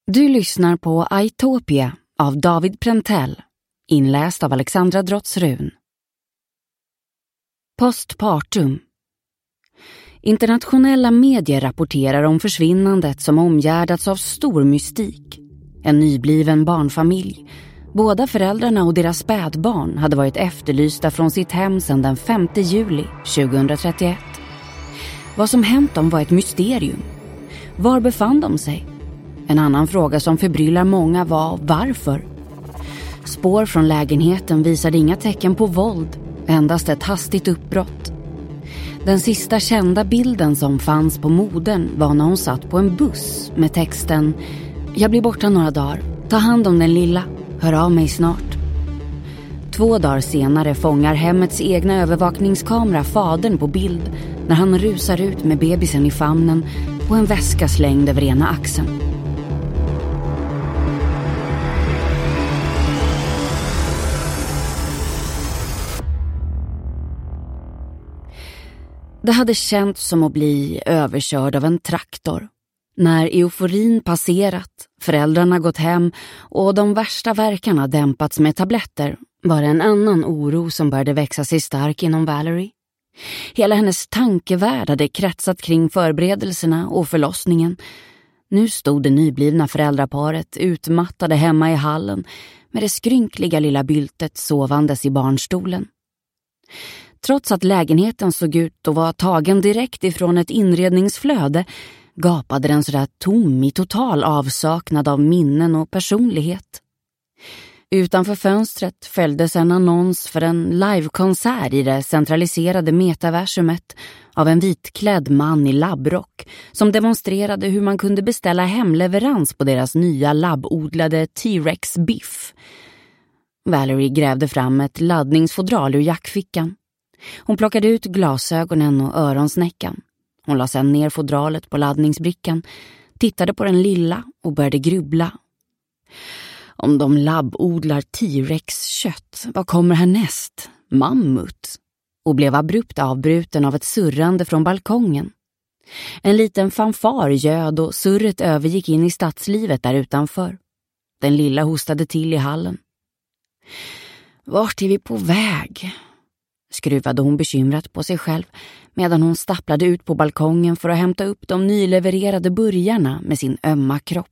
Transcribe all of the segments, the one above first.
Du lyssnar på Aitopia av David Prentell, inläst av Alexandra Drottsrun. Postpartum. Internationella medier rapporterar om försvinnandet som omgärdats av stor mystik. En nybliven barnfamilj. Båda föräldrarna och deras spädbarn hade varit efterlysta från sitt hem sedan den 5 juli 2031. Vad som hänt dem var ett mysterium. Var befann de sig? En annan fråga som förbryllar många var varför. Spår från lägenheten visade inga tecken på våld, endast ett hastigt uppbrott. Den sista kända bilden som fanns på modern var när hon satt på en buss med texten: "Jag blir borta några dagar, ta hand om den lilla, hör av mig snart." 2 dagar senare fångar hemmets egna övervakningskamera fadern på bild när han rusar ut med bebisen i famnen och en väska slängd över ena axeln. Det hade känts som att bli överkörd av en traktor. När euforin passerat, föräldrarna gått hem och de värsta verkarna dämpats med tabletter var det en annan oro som började växa sig stark inom Valerie. Hela hennes tankevärld hade kretsat kring förberedelserna och förlossningen. Nu stod det nyblivna föräldraparet utmattade hemma i hallen med det skrynkliga lilla byltet sovandes i barnstolen. Trots att lägenheten såg ut att vara tagen direkt ifrån ett inredningsflöde gapade den sådär tom i total avsaknad av minnen och personlighet. Utanför fönstret följdes en annons för en livekonsert i det centraliserade metaversumet av en vitklädd man i labbrock som demonstrerade hur man kunde beställa hemleverans på deras nya labbodlade T-Rex biff. Valerie grävde fram ett laddningsfodral ur jackfickan. Hon plockade ut glasögonen och öronsnäckan. Hon la sedan ner fodralet på laddningsbrickan, tittade på den lilla och började grubbla. Om de labbodlar T-Rex-kött, vad kommer härnäst? Mammut? Och blev abrupt avbruten av ett surrande från balkongen. En liten fanfar göd och surret övergick in i stadslivet där utanför. Den lilla hostade till i hallen. Vart är vi på väg? Skruvade hon bekymrat på sig själv medan hon stapplade ut på balkongen för att hämta upp de nylevererade burgarna med sin ömma kropp.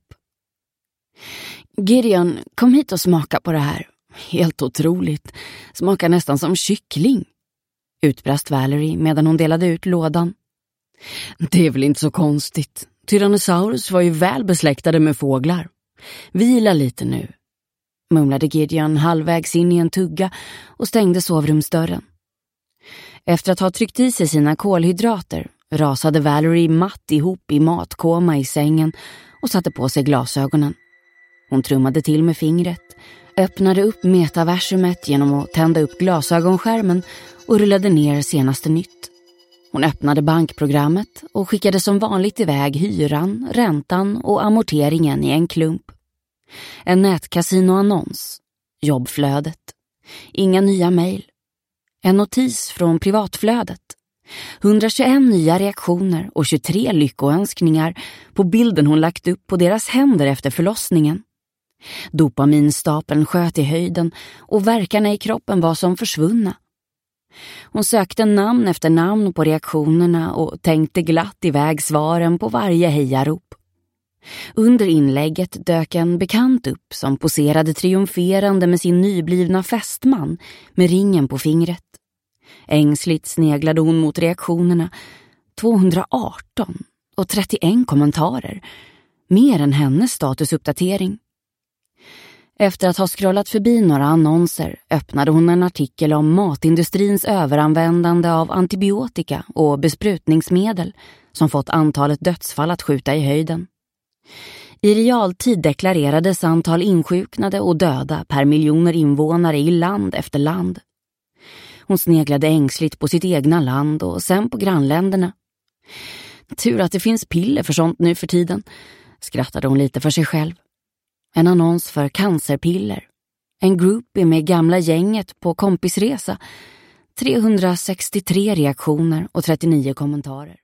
Gideon, kom hit och smaka på det här. Helt otroligt. Smakar nästan som kyckling. Utbrast Valerie medan hon delade ut lådan. Det är väl inte så konstigt. Tyrannosaurus var ju väl besläktade med fåglar. Vila lite nu, mumlade Gideon halvvägs in i en tugga och stängde sovrumsdörren. Efter att ha tryckt i sig sina kolhydrater rasade Valerie matt ihop i matkoma i sängen och satte på sig glasögonen. Hon trummade till med fingret, öppnade upp metaversumet genom att tända upp glasögonskärmen och rullade ner senaste nytt. Hon öppnade bankprogrammet och skickade som vanligt iväg hyran, räntan och amorteringen i en klump. En nätkasinoannons, jobbflödet, inga nya mejl. En notis från privatflödet. 121 nya reaktioner och 23 lyckoönskningar på bilden hon lagt upp på deras händer efter förlossningen. Dopaminstapeln sköt i höjden och verkarna i kroppen var som försvunna. Hon sökte namn efter namn på reaktionerna och tänkte glatt iväg svaren på varje hejarop. Under inlägget dök en bekant upp som poserade triumferande med sin nyblivna fästman med ringen på fingret. Ängsligt sneglade hon mot reaktionerna. 218 och 31 kommentarer. Mer än hennes statusuppdatering. Efter att ha scrollat förbi några annonser öppnade hon en artikel om matindustrins överanvändande av antibiotika och besprutningsmedel som fått antalet dödsfall att skjuta i höjden. I realtid deklarerades antal insjuknade och döda per miljoner invånare i land efter land. Hon sneglade ängsligt på sitt egna land och sen på grannländerna. Tur att det finns piller för sånt nu för tiden, skrattade hon lite för sig själv. En annons för cancerpiller. En groupie med gamla gänget på kompisresa. 363 reaktioner och 39 kommentarer.